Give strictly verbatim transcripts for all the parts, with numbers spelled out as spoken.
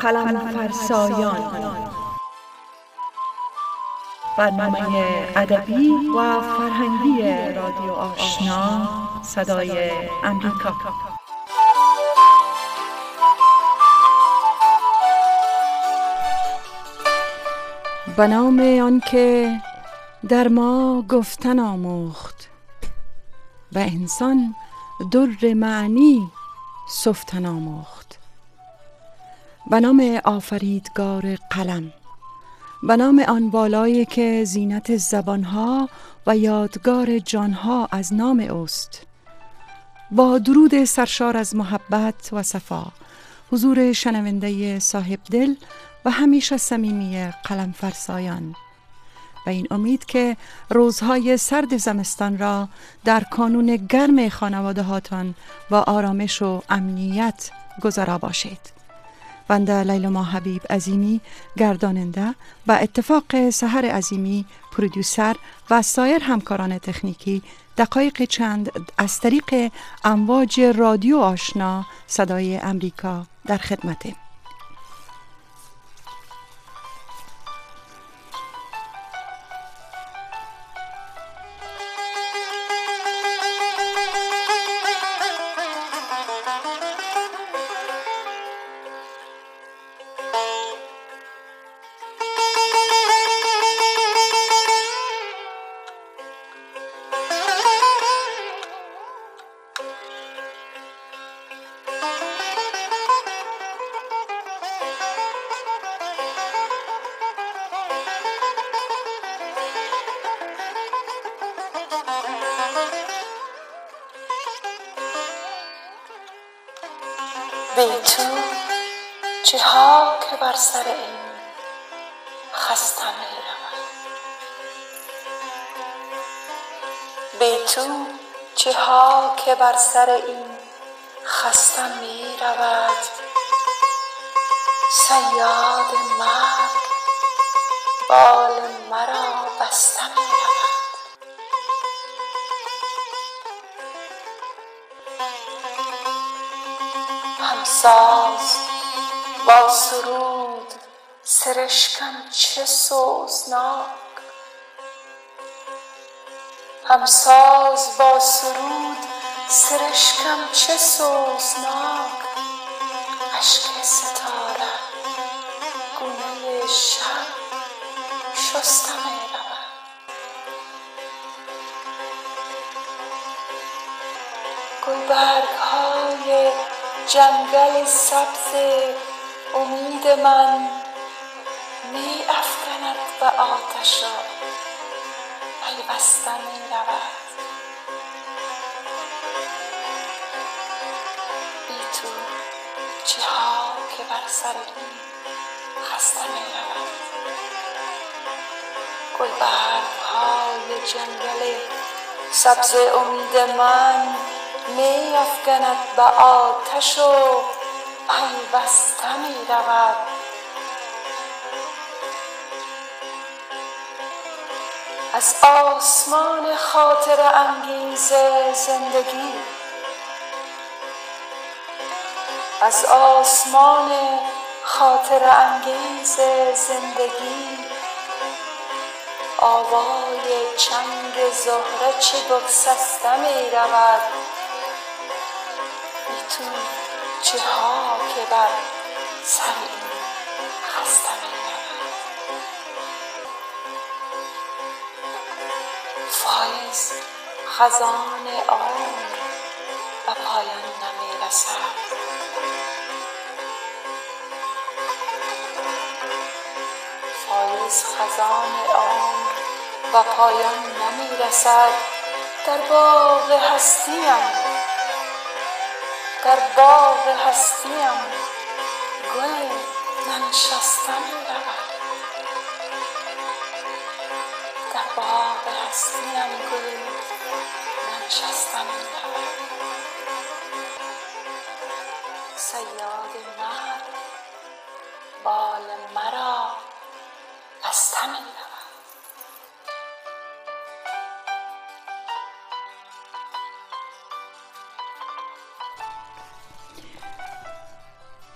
قلم فرسایان، برنامه ادبی و فرهنگی رادیو آشنا صدای امریکا. به نام آنکه در ما گفتن آموخت و انسان در معنی سفتن آموخت. به نام آفریدگار قلم، به نام آن بالایی که زینت زبانها و یادگار جانها از نام اوست. با درود سرشار از محبت و صفا حضور شنونده صاحب دل و همیشه صمیمی قلم فرسایان، و این امید که روزهای سرد زمستان را در کانون گرم خانواده هاتان با آرامش و امنیت گذرا باشید. بنده لیلا حبیب عظیمی گرداننده و اتفاق سحر عظیمی پرودوسر و سایر همکاران تکنیکی دقایق چند از طریق امواج رادیو آشنا صدای امریکا در خدمتیم. بی تو چه ها که بر سر این خستم می رود، بی تو چه ها که بر سر این خستم می رود. صیاد مرگ بال مرا بسته می رود. همساز با سرود سرشکم چه سوزناک، همساز با سرود سرشکم چه سوزناک. اشک ستاره گونه شب شسته می رود. گلبرگ های جنگل سبز امید من می افکند به آتش و پیوسته می رود. بی تو چه ها که بر سر این خسته می رود. گلبرگ های جنگل سبز امید من می افکند به آتش و پیوسته می رود. از آسمان خاطر انگیز زندگی، از آسمان خاطر انگیز زندگی آوای چنگ زهره چه بگسسته می رود. بی تو چه ها که بر سر این خسته می رود. فایز خزان عمر به پایان نمی رسد. فایز خزان عمر به پایان نمی رسد. در باغ هستیم، در باغ هستیم گل ننشسته می رود. در باغ هستیم گل ننشسته می رود. صیاد مرگ بال مرا بسته می رود.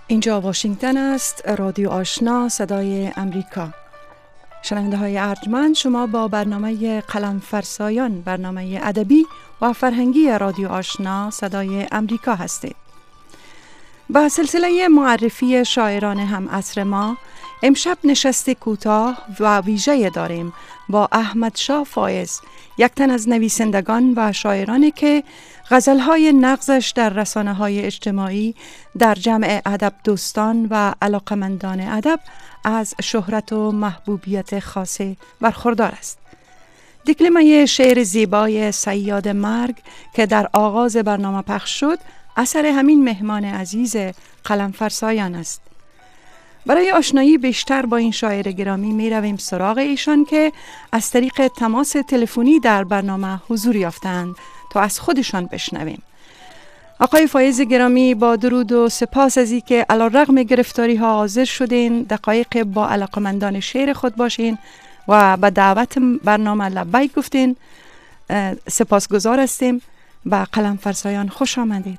اینجا واشنگتن است، رادیو آشنا صدای امریکا. شنونده های ارجمند، شما با برنامه قلم فرسایان، برنامه ادبی و فرهنگی رادیو آشنا صدای امریکا هستید. با سلسله معرفی شاعران هم عصر ما، امشب نشست کوتاه و ویژه داریم با احمد شاه فایز، یک تن از نویسندگان و شاعرانی که غزلهای نغزش در رسانه‌های اجتماعی در جمع ادب دوستان و علاقمندان ادب از شهرت و محبوبیت خاصی برخوردار است. دکلمه شعر زیبای صیاد مرگ که در آغاز برنامه پخش شد، اثر همین مهمان عزیز قلم فرسایان است. برای آشنایی بیشتر با این شاعر گرامی می رویم سراغ ایشان که از طریق تماس تلفنی در برنامه حضور یافتند تا از خودشان بشنویم. آقای فایز گرامی، با درود و سپاس از اینکه علیرغم گرفتاری ها حاضر شدین دقایق با علاقمندان شعر خود باشین و به دعوت برنامه لبیک گفتین. سپاسگزار هستیم. با قلم فرسایان خوش آمدید.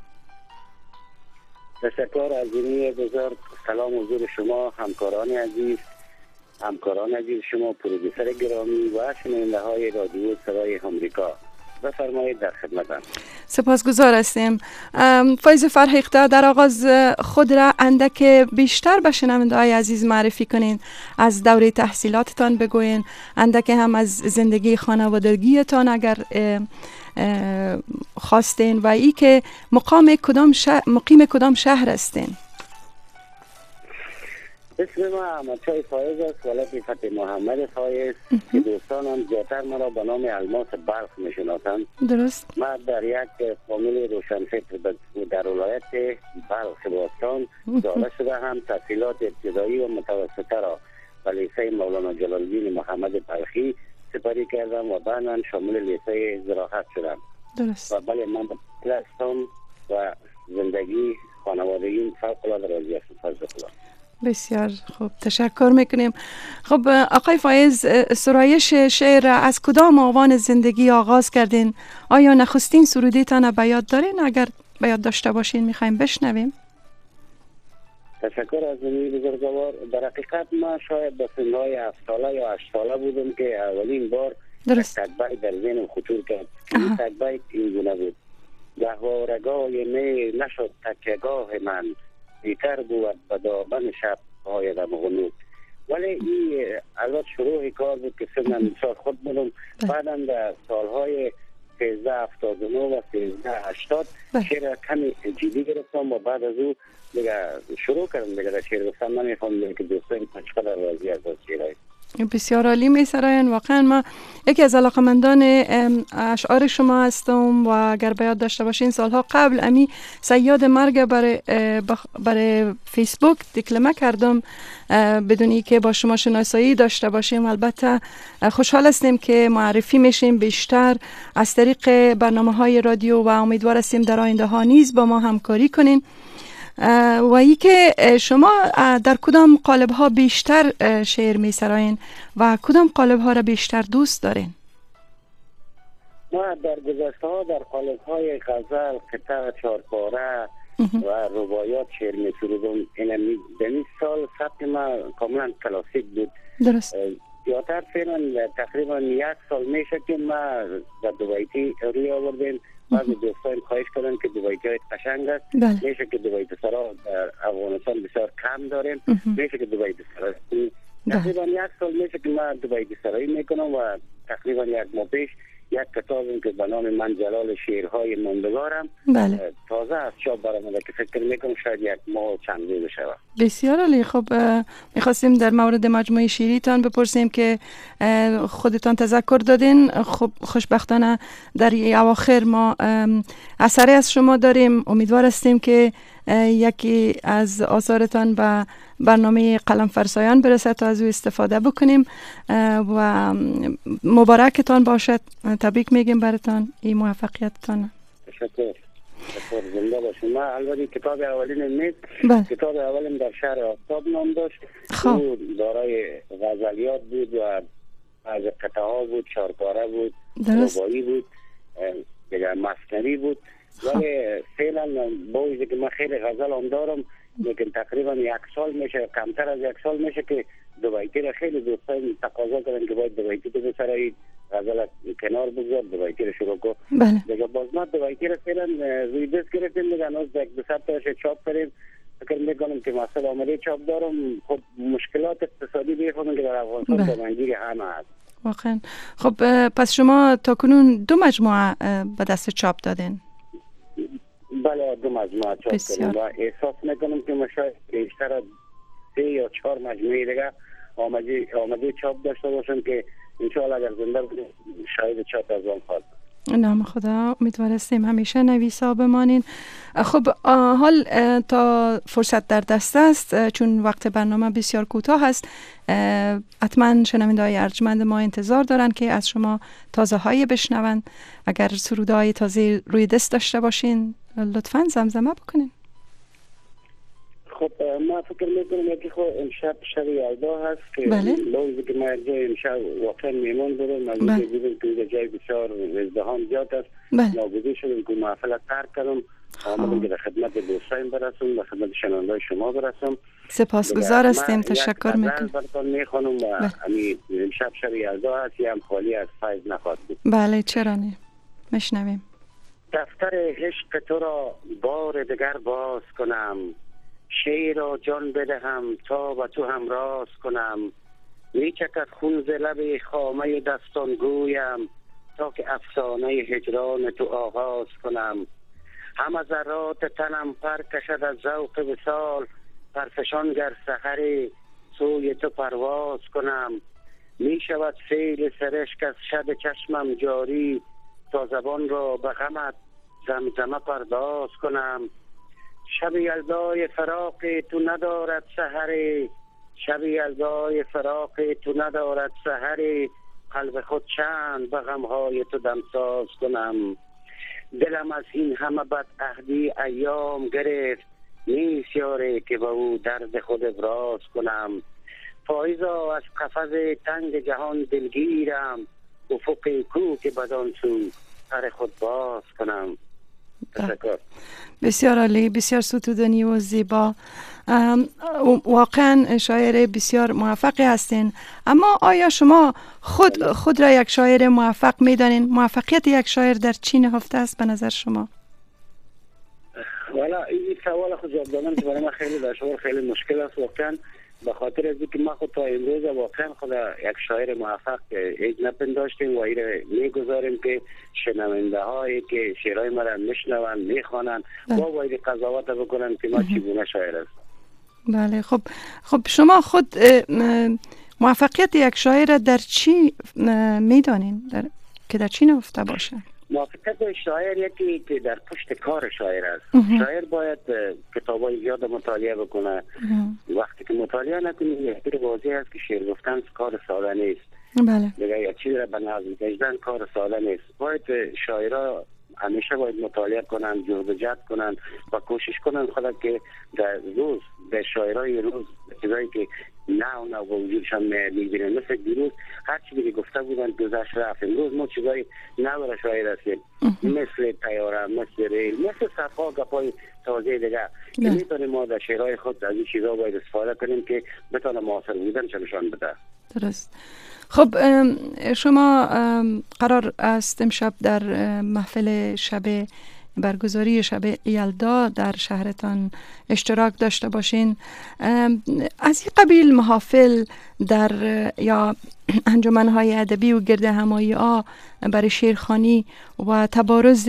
تشکر از اینی بزرگ. سلام حضور شما همکاران عزیز، همکاران عزیز شما، پرودوسر گرامی و شنونده های رادیو صدای آمریکا. بفرمایید، در خدمتم. سپاسگزار هستیم. فایز فرهیخته، در آغاز خود را اندک بیشتر به شنونده های عزیز معرفی کنین، از دوره تحصیلاتتان بگوین، اندک هم از زندگی خانوادگیتان اگر خواستین و ای که مقام کدام شهر، مقیم کدام شهر هستین. اسم ما احمدشاه فایز است، ولد فتح محمد فایز که دوستانم زیادتر مرا به نام الماس بلخ میشناسند. درست. من در یک فامیل روشنفکر در ولایت بلخ باستان زاده شده هم. تحصیلات ابتدایی و متوسطه را به لیسه مولانا جلال الدین محمد بلخی سپری کردم و بعدا شامل لیسه زراعت شدم. درست. و بله، من به هستم و زندگی خانوادگی فوق العاده راضی هستم. فضل خدا. بسیار خوب، تشکر میکنیم. خب آقای فایز، سرایش شعر از کدام آوان زندگی آغاز کردین؟ آیا نخستین سرودیتان به یاد دارین؟ اگر به یاد داشته باشین میخوایم بشنویم. تشکر از این بزرگوار. در حقیقت ما شاید به سنهای هفت ساله یا هشت ساله بودم که اولین بار تکبیت در ذهنم خطور کرد. این تکبیت این گونه بود: گهوارگاه می نشد تکیهگاه من، بیتر بود به دامن شب هایدم غنود. ولی این البته شروع کار بود که سنم سال خود بودم. بعدا در سالهای سیزده هفتاد و نه و سیزده هشتاد شعر کمی جدی گرفتم و بعد از او دیگه شروع کردم دیگه در شعر گفتن. من میخوام که دوستان چقدر راضی از شعرهای بسیار عالی میسراین. واقعا ما یکی از علاقمندان اشعار شما هستم و اگر به یاد داشته باشین سالها قبل امی صیاد مرگ برای برای فیسبوک دکلمه کردم بدونی که با شما شناسایی داشته باشیم. البته خوشحال هستیم که معرفی میشیم بیشتر از طریق برنامه‌های رادیو و امیدوار هستیم در آینده ها نیز با ما همکاری کنین. و ای که شما در کدام قالب ها بیشتر شعر می سراین و کدام قالب ها را بیشتر دوست دارین؟ ما در گذشته ها در قالب های غزل، قطع، چارپاره و روایات شعر می سرودم. این دمی سال ثبت ما کاملا کلاسیک بود. درست. زیادتر فعلا تقریبا یک سال میشه که ما در دوبایتی روی آوردیم. بعضی دوستان خواهش کردن که دوبایتی های قشنگ است. بله. میشه که دوبایتی سرا در افغانستان بسیار کم داریم. میشه که دوبایتی سرا تقریبا یک سال میشه که من دوبایتی سرایی میکنم و تقریبا یک ماه پیش یک کتابی که به نام من جلال شعرهای ماندگارم بله. تازه از چاپ برآمده که فکر میکنم شاید یک ماه چند روز بشه. بسیار عالی. خب میخواستیم در مورد مجموعه شعریتان بپرسیم که خودتان تذکر دادین. خب خوشبختانه در اواخر ما اثری از شما داریم. امیدوار هستیم که یکی از آثارتان به برنامه قلم فرسایان برسد تا از او استفاده بکنیم و مبارکتان باشد. تبریک میگیم براتان این موفقیتتان. تشکر. تشکر. زنده باشید. ما البته کتاب اولین نیست. بله. کتاب اولین در شهر آفتاب نام داشت. خب دارای غزلیات بود و از قطعه ها بود، چارپاره بود، رباعی بود، دیگه مثنوی بود. ولی فعلا با وجودی که من خیلی غزل هم دارم لیکن تقریبا یک سال میشه، کمتر از یک سال میشه که دو بیتی را خیلی دوستان تقاضا کردن که باید دو بیتی تو بسرایی، غزل کنار بگذار دو بیتی را شروع کن. بله. دیگه باز ما دو بیتی را فعلا روی دست گرفتیم، دیگه هنوز یک دو صد تاش چاپ کردیم. فکر میکنم که مثلا آمده چاپ دارم، خب مشکلات اقتصادی بیخونم که در افغانستان به منگیر همه هست. واقعا. خب پس شما تا کنون دو مجموعه به دست چاپ دادین؟ بله دو مجموعه چاپ کردیم و احساس میکنم که شاید بیشتر سه یا چهار مجموعه دیگه آمده آمده چاپ داشته باشم که انشاءالله اگر زنده بودیم شاید چاپ از آن خواهد. نام خدا، امیدوارستیم همیشه نویسا بمانین. خب حال تا فرصت در دست است، چون وقت برنامه بسیار کوتاه است، حتما شنونده‌های ارجمند ما انتظار دارن که از شما تازه های بشنون. اگر سرودهای تازه روی دست داشته باشین لطفاً زمزمه بکنین. خب ما فکر میکنم یکی خود امشب شب یلدا هست که بله. لوزی که ما جای امشب واقعا میمون بودم، ما بله. دیدیم که جای بسیار ازدهام زیاد است. بله. ناگزیر شدیم که محفل ترک کردم، آمدم که در خدمت دوستایم برسم، در خدمت شنونده‌های شما برسم. سپاسگزار هستیم، تشکر میکنم. من براتون میخوانم و همین امشب شب یلدا هست، هم خالی از فیض نخواهد بود. بله چرا نه، میشنویم. دفتر عشق تو را بار دیگر باز کنم، شعر را جان بدهم تا و تو هم راز کنم، میچکد خون ز لب خامه دستان گویم تا که افسانه هجران تو آغاز کنم. همه ذرات تنم پر کشد از ذوق وصال، پرفشان گر سحری سوی تو پرواز کنم. میشود سیل سرشک از شب چشمم جاری، تا زبان را به غمت زمزمه پرداز کنم. شب یلدای فراق تو ندارد سحری، شب یلدای فراق تو ندارد سحری، قلب خود چند به غمهای تو دمساز کنم. دلم از این همه بد عهدی ایام گرفت، نیست یاری که با او درد خود ابراز کنم. فایزا از قفس تنگ جهان دلگیرم، افق کو که بدان سو سر خود باز کنم. تشکر. بسیار عالی، بسیار ستودنی و زیبا. واقعا شاعر بسیار موفقی هستین، اما آیا شما خود خود را یک شاعر موفق میدانین؟ موفقیت یک شاعر در چی نهفته است به نظر شما؟ والا این سوال خود جواب دادن که برای من خیلی دشوار، خیلی مشکل است واقعا، به خاطر از اینکه ما خود تا امروز واقعا خود یک شاعر موفق هیچ نپنداشتیم و این میگذاریم که شنونده هایی که شعرهای ما را میشنون میخوانند با باید قضاوت بکنن که ما چگونه شاعر است. بله. خب خب شما خود موفقیت یک شاعر در چی میدانین؟ در که در چی نهفته باشه؟ موفقیت شاعر یکی که در پشت کار شاعر است. شاعر باید کتابای زیاد مطالعه بکنه. وقتی که مطالعه نکنه یک واضح است که شعر گفتن کار ساده نیست. بله. دیگه یک چیز را به نظم کشیدن کار ساده نیست. باید شاعرها همیشه باید مطالعه کنن، جهد جهد کنن و کوشش کنن خدا که در روز در شاعرای روز چیزایی که نه نه با وجودشان میبینن، مثل دیروز هر چیزی که گفته بودن گذشت رفت، امروز ما چیزایی نه برای شاعر هستیم، مثل طیاره، مثل ریل، مثل صفحه گپای تازه دیگه که میتونیم ما در شعرهای خود از این چیزا باید استفاده کنیم که بتونه معاصر بودن چنشان بده. درست. خب شما قرار است امشب در محفل شب برگزاری شب یلدا در شهرتان اشتراک داشته باشین. از این قبیل محافل در یا انجمن‌های ادبی و گرد همایی ها برای شعرخوانی و تبارز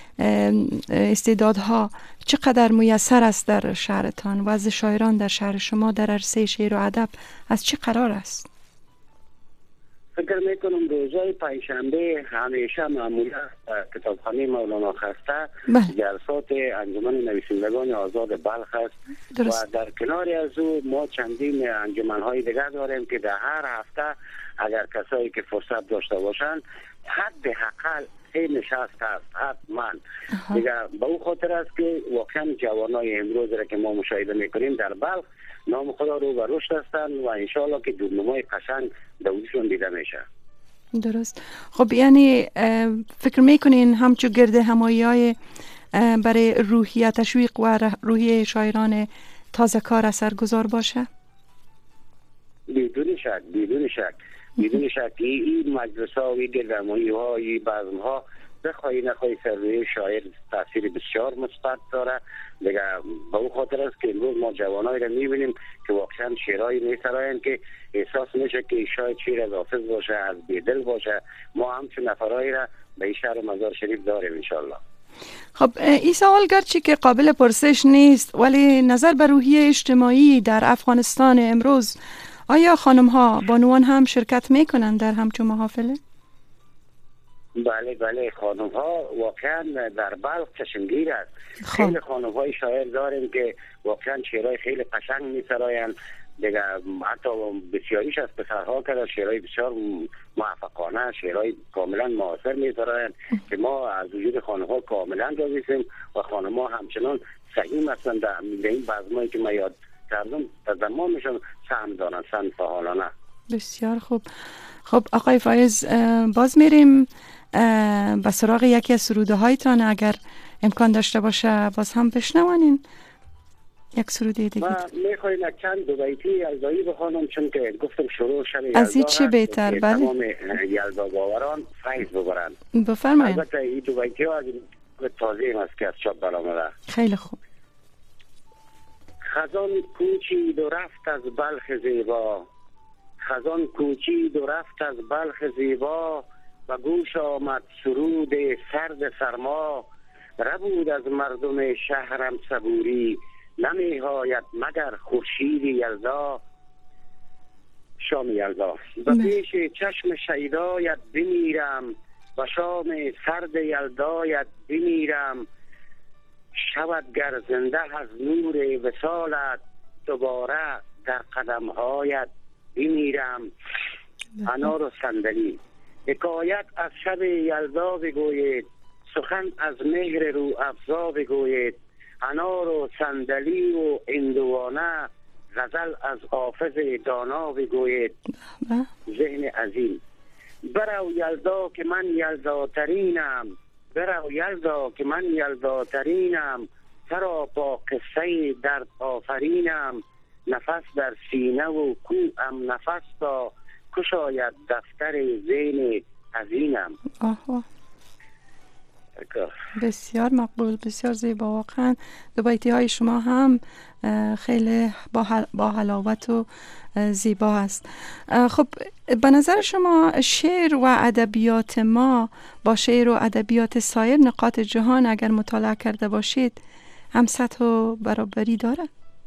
استعدادها چقدر میسر است در شهرتان و از شاعران در شهر شما در عرصه شعر و ادب از چه قرار است؟ فکر میکنم روزای پنجشنبه همیشه معمولا کتابخانه مولانا خسته جلسات انجمن نویسندگان آزاد بلخ است و در کنار از او ما چندین انجمن‌های دیگر داریم که در هر هفته اگر کسایی که فرصت داشته باشند حد حقل سه نشست هست حتما. دیگه به او خاطر است که واقعا جوانای امروز را که ما مشاهده میکنیم در بلخ نام خدا رو به رشد هستند و انشاءالله که دورنمای قشنگ دویشون دیده میشه. درست. خب یعنی فکر میکنین همچون گرد همایی های برای روحیه تشویق و روحیه شاعران تازه کار اثرگذار باشه؟ بدون شک بدون شک بدون شک این مجلس ها و این دلرمایی ها این بزم ها بخواهی نخواهی سر روی شاعر تاثیر بسیار مثبت داره. دیگه به اون خاطر است که امروز ما جوانایی را میبینیم که واقعا شعرهایی میسرایند که احساس میشه که شاید شعر از حافظ باشه، از بیدل باشه. ما همچون نفرایی را به این شهر مزار شریف داریم انشالله. خب این سوال گرچه که قابل پرسش نیست، ولی نظر به روحیه اجتماعی در افغانستان امروز، آیا خانم ها بانوان هم شرکت میکنن در همچون محافله؟ بله بله خانم ها واقعا در بلخ چشمگیر است. خیلی خانم های شاعر داریم که واقعا شعرهای خیلی قشنگ میسراین. دیگه حتی بسیاریش از پسرها که شعرهای بسیار موفقانه، شعرهای کاملا معاصر میسراین که ما از وجود خانم ها کاملا راضی‌ایم و خانم ها همچنان سعیم هستند در این بزمایی که ما یاد کردم در زمانشون سهم دارن، سهم فعالانه. بسیار خوب. خب آقای فایز، باز میریم به سراغ یکی از سروده هایتان، اگر امکان داشته باشه باز هم بشنوانین یک سروده دیگه. ما میخوایم چند دو بیتی یلدایی بخوانم، چون که گفتم شروع شب یلدا از این چه بهتر؟ بله، تمام یلدا باوران فیض ببرن. بفرمایید. البته این دو بیتی ها از تازه است که از چاپ برآمده. خیلی خوب. خزان کوچید و رفت از بلخ زیبا، خزان کوچید و رفت از بلخ زیبا، و گوش آمد سرود سرد سرما. ربود از مردم شهرم صبوری، نمی‌آید مگر خورشید یلدا. شام یلدا به پیش چشم شیدایت بمیرم، و شام سرد یلدایت بمیرم. شود گر زنده از نور وصالت، دوباره در قدمهایت بمیرم. انار و صندلی حکایت از شب یلدا بگوید، سخن از مهر رو افزا بگوید. انار و صندلی و اندوانه، غزل از حافظ دانا بگوید. ذهن عظیم برو یلدا که من یلداترینم، برو یلدا که من یلداترینم. ترا با قصه درد آفرینم، نفس در سینه و کوام نفس تا، کشاید دفتر ذهن عظیمم. آها، بسیار مقبول، بسیار زیبا. واقعا دو بیتی های شما هم خیلی با حلاوت و زیبا است. خب به نظر شما شعر و ادبیات ما با شعر و ادبیات سایر نقاط جهان اگر مطالعه کرده باشید هم سطح و برابری داره؟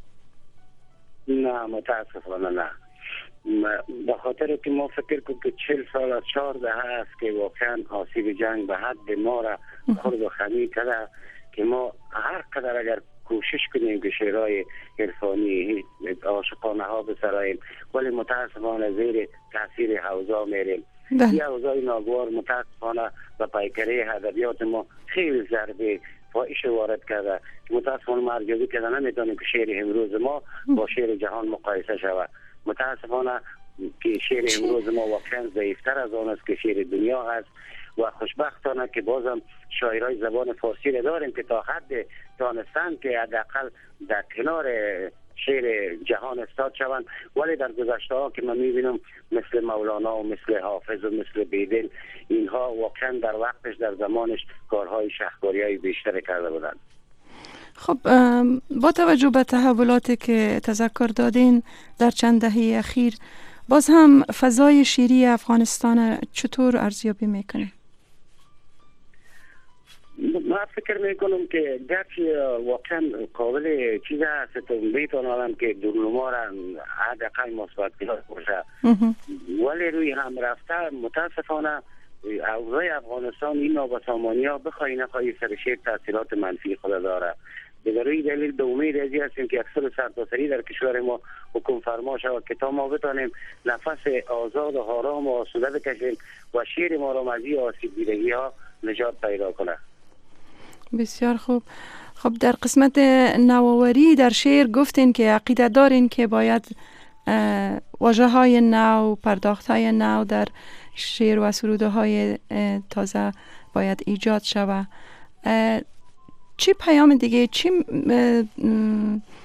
نه متاسفانه نه. به خاطر که ما فکر کنیم که چهل سال از چهار دهه است که واقعا آسیب جنگ به حد ما را خرد و خمی کرده که ما هر قدر اگر کوشش کنیم که شعرهای عرفانی عاشقانه ها بسراییم، ولی متاسفانه زیر تاثیر حوزا میریم. این حوزای ناگوار متاسفانه به پیکره ادبیات ما خیلی ضربه فاحش وارد کرده که متاسفانه ما ارزیابی کرده نمیتونیم که شعر امروز ما با شعر جهان مقایسه شود. متاسفانه که شعر امروز ما واقعا ضعیفتر از آن است که شعر دنیا هست و خوشبختانه که بازم شاعرای زبان فارسی را داریم که تا حد دانستن که حداقل در کنار شعر جهان استاد شوند، ولی در گذشته ها که من میبینم مثل مولانا و مثل حافظ و مثل بیدل، اینها واقعا در وقتش در زمانش کارهای شهکاری های بیشتر کرده بودند. خب با توجه به تحولاتی که تذکر دادین در چند دهه اخیر، باز هم فضای شعری افغانستان چطور ارزیابی میکنه؟ من فکر میکنم که گرچه واقعا قابل چیز هست تو میتونم که دورنما را حداقل مثبت باشه، ولی روی هم رفته متاسفانه اوضاع افغانستان این نابسامانی ها بخواهی نخواهی سر شعر تاثیرات منفی خود داره. به روی دلیل به امید ازی هستیم که اکثر سرتاسری در کشور ما حکم فرما شود که تا ما بتانیم نفس آزاد و آرام و آسوده بکشیم و شعر ما را از این آسیب دیدگی ها نجات پیدا کنه. بسیار خوب. خب در قسمت نوآوری در شعر گفتین که عقیده دارین که باید واژه های نو، پرداخت های نو در شعر و سروده های تازه باید ایجاد شود. چی پیام دیگه، چی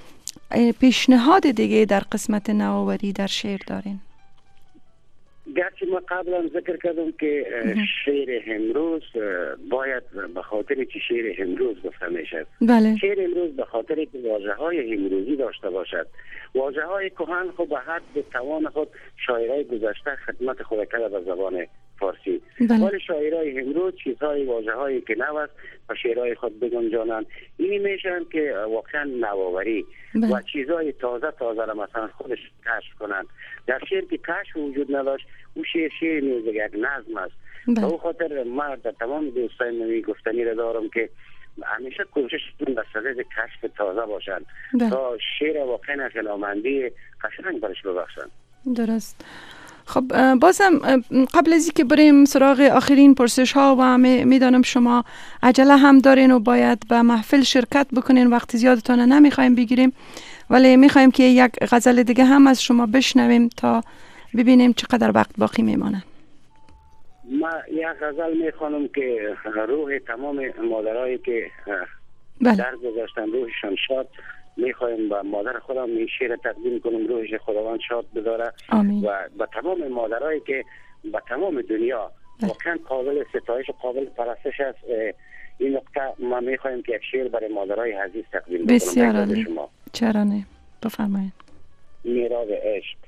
پیشنهاد دیگه در قسمت نوآوری در شعر دارین؟ گرچه ما قبلا ذکر کردم که شعر امروز باید به خاطر که شعر امروز گفته میشد. بله. شعر امروز به خاطر که واژه های امروزی داشته باشد. واژه های کهن خود به حد توان خود شاعرای گذشته خدمت خود کرده به زبان فارسی. بله. ولی شاعرای امروز چیزهای واژه هایی که نو است و شعرهای خود بگنجانند، این میشن که واقعا نوآوری و چیزهای تازه تازه را مثلا خودش کشف کنند. در شعر که کشف وجود نداشت، او شعر شعر نیز یک نظم است. به او خاطر ما در تمام دوستان نمی گفتنی را دارم که همیشه کوشش کنیم به صدد کشف تازه باشند تا شعر واقعا خلامندی قشنگ برش ببخشند. درست. خب بازم قبل از اینکه بریم سراغ آخرین پرسش ها و میدانم شما عجله هم دارین و باید به محفل شرکت بکنین، وقت زیادتان نمیخوایم بگیریم، ولی میخوایم که یک غزل دیگه هم از شما بشنویم تا ببینیم چقدر وقت باقی میمانه. ما یک غزل میخوانم که روح تمام مادرایی که در گذاشتن روحشان شاد، میخوایم با مادر خودم این شعر تقدیم کنم، روحش خداوند شاد بداره. آمین. و با تمام مادرایی که با تمام دنیا واقعا قابل ستایش و قابل پرستش است، این نقطه ما میخوایم که یک شعر برای مادرای عزیز تقدیم بکنم. بسیار عالی. چرا نه؟ بفرمایید. میراب عشق.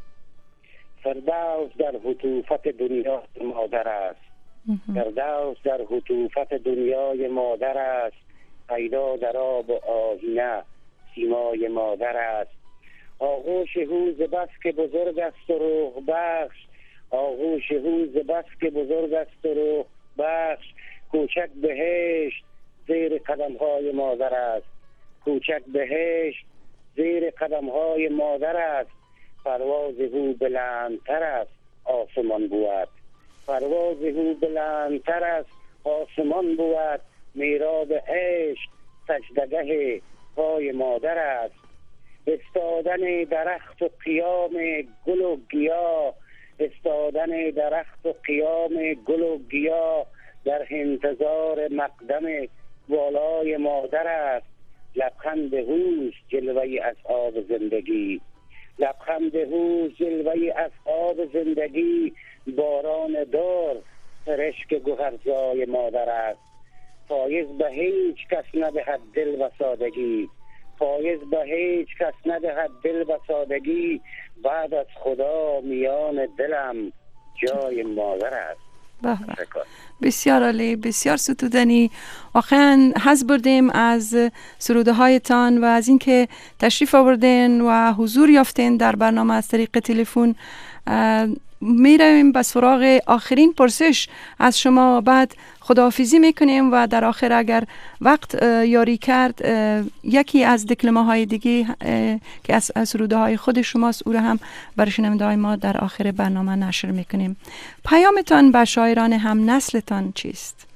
فردوس در حطوفت دنیا مادر است. فردوس در حطوفت دنیای مادر است. پیدا در آب و آینه سیمای مادر است. آغوش هوز بس که بزرگ است و روح بخش. آغوش هوز بس که بزرگ است و روح بخش. کوچک بهشت زیر قدم های مادر است. کوچک بهشت زیر قدم های مادر است. پرواز او بلندتر است آسمان بود. پرواز او بلندتر است آسمان بود. میراب عشق سجدگه پای مادر است. استادن درخت و قیام گل و گیاه. استادن درخت و قیام گل و گیاه در انتظار مقدم والای مادر است. لبخند هوش جلوه از آب زندگی. لبخند هوش جلوه از آب زندگی. باران دار سرشک گوهرزای مادر است. فایز به هیچ کس ندهد دل و سادگی. فایز به هیچ کس ندهد دل و سادگی. بعد از خدا میان دلم جای مادر است. بسیار عالی، بسیار ستودنی. واقعا حظ بردیم از سروده هایتان و از اینکه تشریف آوردین و حضور یافتین در برنامه از طریق تلفن. می رویم به سراغ آخرین پرسش از شما، بعد خداحافظی میکنیم و در آخر اگر وقت یاری کرد یکی از دکلمه های دیگه که از سروده های خود شماست او را هم برای شنونده های ما در آخر برنامه نشر میکنیم. پیامتان به شاعران هم نسلتان چیست؟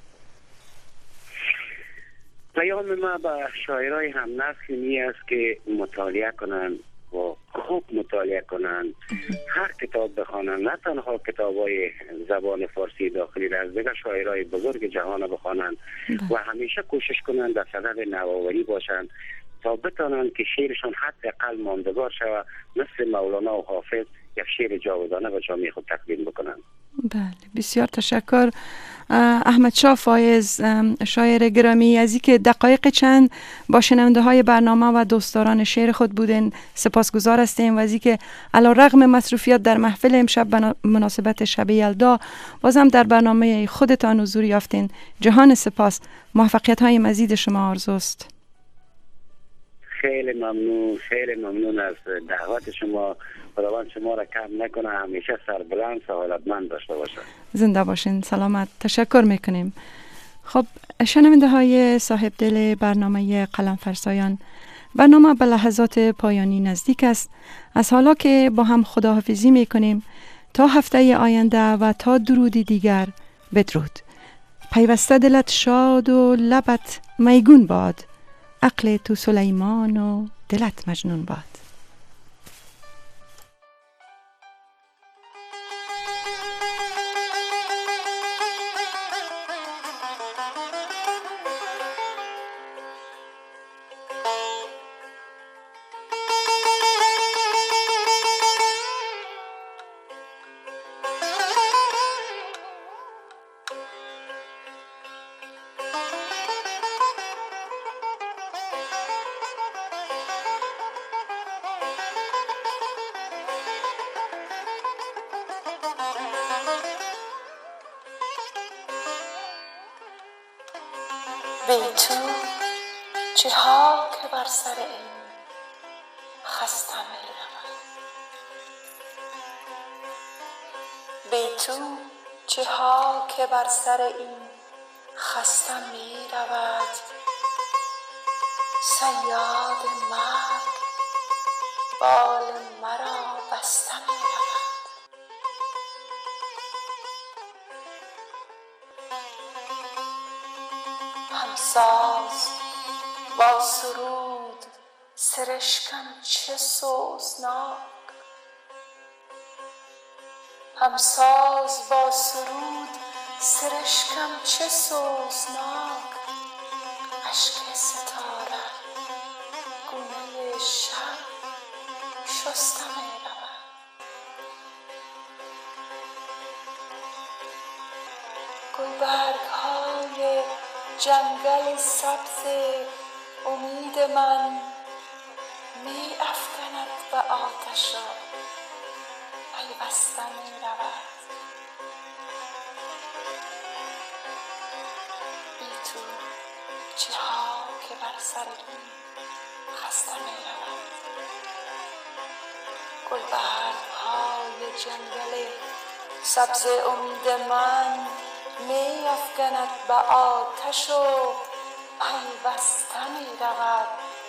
پیام ما به شاعرای هم نسل می است که مطالعه کنند و خوب مطالعه کنند، هر کتاب بخوانند، نه تنها کتاب‌های زبان فارسی داخلی را، از دیگر شاعرای بزرگ جهان بخوانند و همیشه کوشش کنند در صدد نوآوری باشند تا بتوانند که شعرشان حداقل ماندگار شود، مثل مولانا و حافظ یک شعر جاودانه به جامعه خود تقدیم بکنند. بله، بسیار تشکر احمد شاه فایز، شاعر گرامی، از اینکه دقایق چند با شنونده های برنامه و دوستداران شعر خود بودن سپاسگزار هستیم و از اینکه علیرغم مصروفیت در محفل امشب به مناسبت شب یلدا بازم در برنامه خودتان حضور یافتین. جهان سپاس. موفقیت های مزید شما آرزوست. خیلی ممنون، خیلی ممنون از دعوت شما. خداوند شما را کم نکنه، همیشه سربلند سعادتمند داشته باشه. زنده باشین، سلامت. تشکر میکنیم. خب شنونده های صاحب دل برنامه قلم فرسایان، برنامه به لحظات پایانی نزدیک است. از حالا که با هم خداحافظی میکنیم تا هفته آینده و تا درودی دیگر، بدرود. پیوسته دلت شاد و لبت میگون باد، عقل تو سلیمان و دلت مجنون باد. بی تو چه ها که بر سر این خستم می رود. بی تو چه ها که بر سر این خستم می رود. صیاد مرگ بال مرا بسته می رود. همساز با سرود سرشکم چه سوزناک. همساز با سرود سرشکم چه سوزناک. اشک ستاره گونه شب شسته می رود. گلبرگ های جنگل سبز امید من می افکند به آتش و پیوسته می رود. بی تو چه ها که بر سر این خسته می رود. گلبرگ های جنگل سبز امید من می افکند به آتش و پیوسته می رود.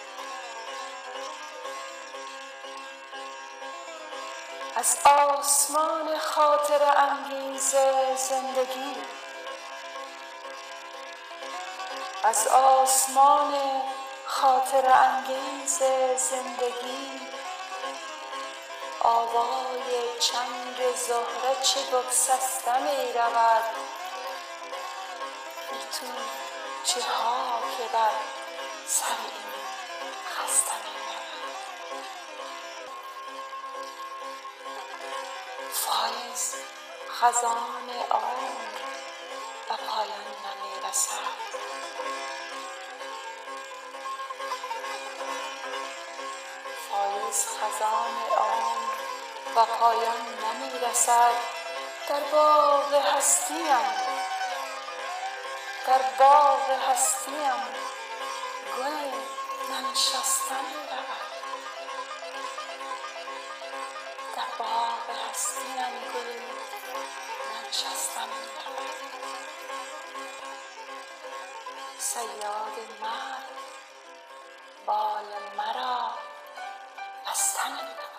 از آسمان خاطر انگیز زندگی، از آسمان خاطر انگیز زندگی آوای چنگ زهره چه بگسسته می رود. بی تو چه ها که بر سر این خسته می رود. فایز خزان عمر به پایان نمی رسد. فایز خزان عمر به پایان نمی رسد. در باغ هستیم، در باغ هستیم گل ننشسته می رود. در باغ هستیم گل ننشسته می رود. صیاد مرگ بال مرا بسته می رود.